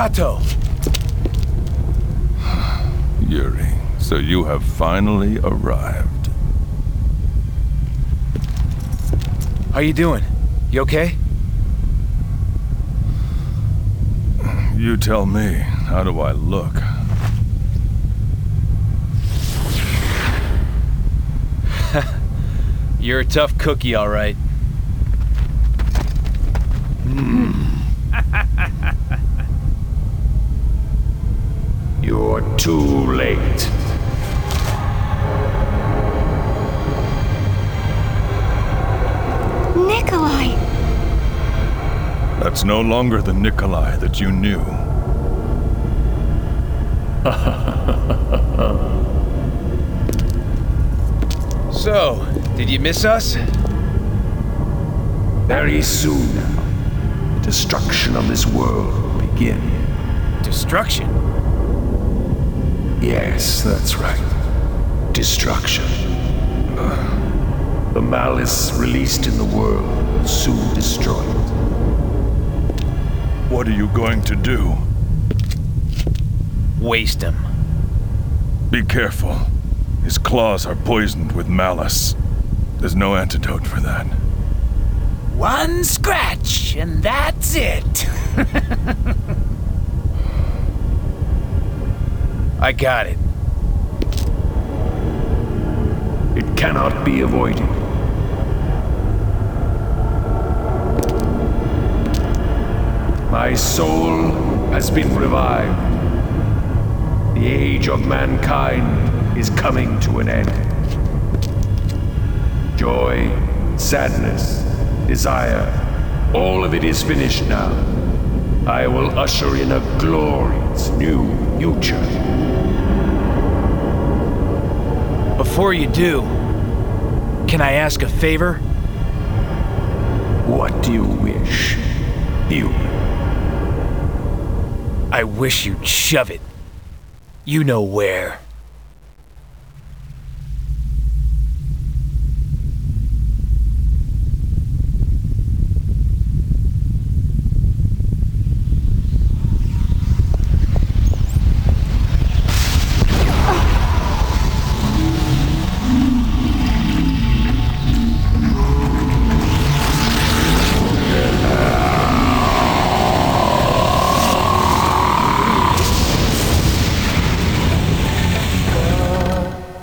Kato! Yuri, so you have finally arrived. How you doing? You okay? You tell me, how do I look? You're a tough cookie, all right. You're too late. Nikolai! That's no longer the Nikolai that you knew. So, did you miss us? Very soon now, the destruction of this world will begin. Destruction? Yes, that's right. Destruction. The malice released in the world will soon destroy it. What are you going to do? Waste him. Be careful. His claws are poisoned with malice. There's no antidote for that. One scratch, and that's it. I got it. It cannot be avoided. My soul has been revived. The age of mankind is coming to an end. Joy, sadness, desire, all of it is finished now. I will usher in a glorious new future. Before you do, can I ask a favor? What do you wish, human? I wish you'd shove it. You know where.